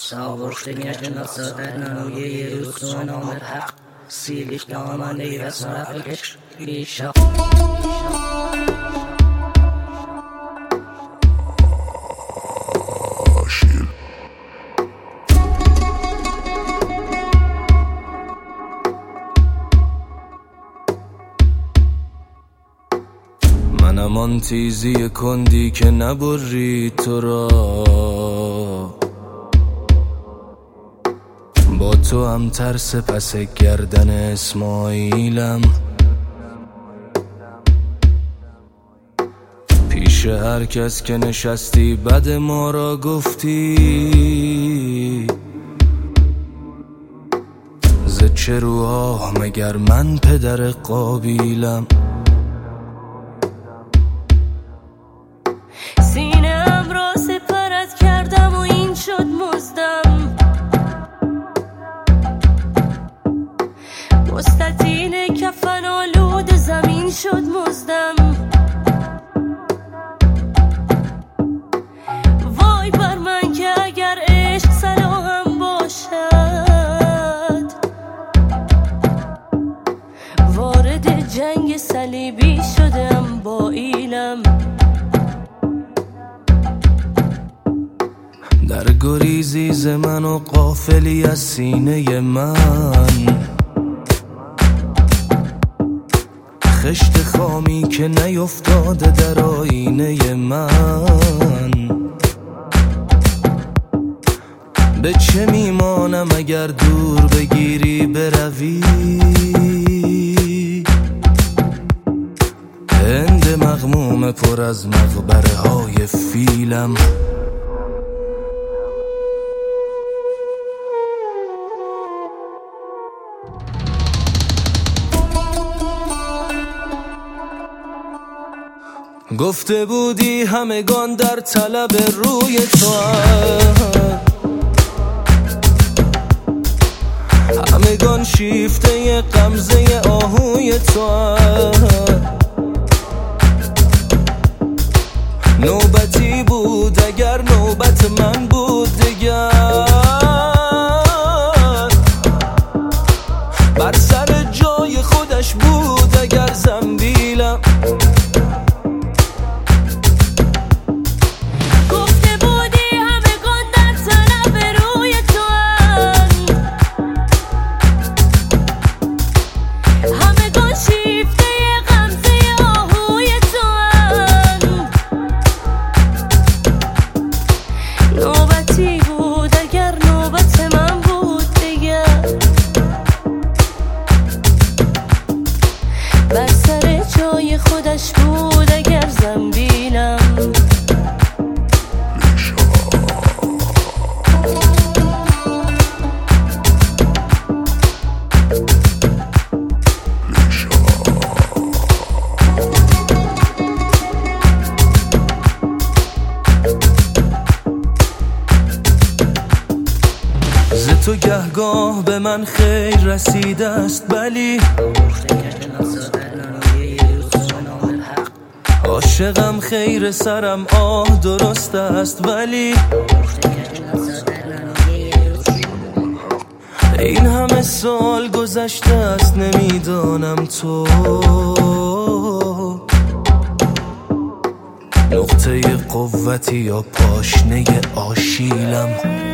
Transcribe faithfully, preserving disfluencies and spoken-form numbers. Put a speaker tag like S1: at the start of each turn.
S1: Savuruştuğun nasıllarla yürüsün ömür hak Silik damanı ve sarı geç İşak
S2: منم آن تیزی کندی که نبری تو را با تو هم ترس پس گردن اسماعیلم پیش هر کس که نشستی بد ما را گفتی ز چه روها مگر من پدر قابیلم
S3: سینه‌ام را سپرت کردم و این شد مزدم مستطیل کفن آلود زمین شد مزدم وای بر من که اگر عشق صلاحم باشد وارد جنگ صلیبی شدم با ایلم
S2: در گریزی ز من و غافلی از سینه من خشت خامی که نیفتاده در آینه من به چه میمانم اگر دور بگیری بروی هند مغموم پر از مقبره های فیلم گفته بودی همگان در طلب روی تو همگان شیفته غمزه آهوی تو نوبتی بود اگر نوبت من بود دیگر بر سر جای خودش بود اگر زنبیلم
S3: بر سر جای خودش بود اگر زنبیلم
S2: ز تو گهگاه به من خیر رسیده است ولی عاشقم خیر سرم آه درست است ولی این همه سال گذشته است نمیدانم تو نقطه قوتی یا پاشنه آشیلم